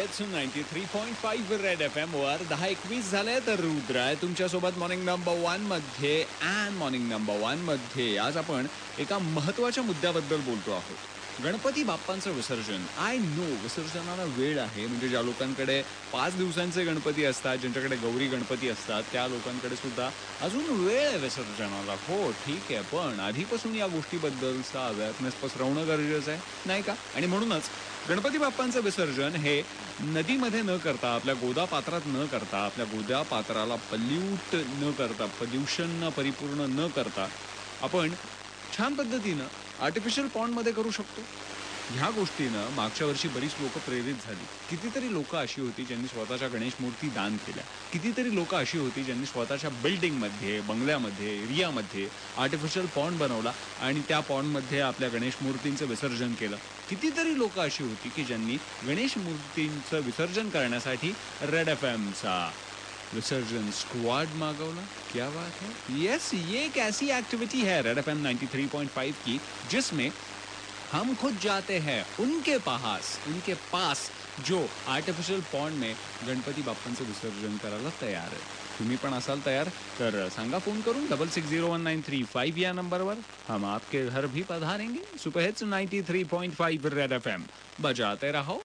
Hits 93.5 red FM वर 10:21 झाले. तर रुद्र आहे तुमच्यासोबत मॉर्निंग नंबर 1 मध्ये. अँड मॉर्निंग नंबर 1 मध्ये आज आपण एका महत्त्वाच्या मुद्द्याबद्दल बोलतो आहोत. गणपती बाप्पांचं विसर्जन. आय नो विसर्जनाला वेळ आहे, म्हणजे ज्या लोकांकडे 5 दिवसांचे गणपती असतात, ज्यांच्याकडे गौरी गणपती असतात, त्या लोकांकडे सुद्धा अजून वेळ आहे विसर्जनाला. हो ठीक आहे, पण आधीपासून या गोष्टीबद्दलचा अवेअरनेस पसरवणं गरजेचं आहे, नाही का? आणि म्हणूनच गणपती बाप्पांचं विसर्जन हे नदीमध्ये न करता, आपल्या गोदा पात्रात न करता, आपल्या गोदा पात्राला पोल्युशन परिपूर्ण न करता आपण छान पद्धतीनं आर्टिफिशियल पॉन्डमध्ये करू शकतो. ह्या गोष्टीनं मागच्या वर्षी बरीच लोक प्रेरित झाली. कितीतरी लोक अशी होती ज्यांनी स्वतःच्या गणेश मूर्ती दान केल्या. कितीतरी लोक अशी होती ज्यांनी स्वतःच्या बिल्डिंगमध्ये, बंगल्यामध्ये, एरियामध्ये आर्टिफिशियल पॉन्ड बनवला आणि त्या पॉन्डमध्ये आपल्या गणेश मूर्तींचं विसर्जन केलं. कितीतरी लोक अशी होती की ज्यांनी गणेश मूर्तींचं विसर्जन करण्यासाठी रेड FMचा विसर्जन स्क्वाड मागवला. क्या बात है. यस, ये एक ऐसी एक्टिविटी है रेड FM 93.5 की जिसमें हम खुद जाते हैं उनके पास जो आर्टिफिशियल पॉन्ड में गणपती बाप्पांचं विसर्जन करायला तयार आहे. तुम्ही पण असाल तयार तर सांगा फोन करून 660193 या नंबरवर. हम आपके घर भी पधारेंगे. सुपर हिट्स 93.5 रेड FM बजाते रहो.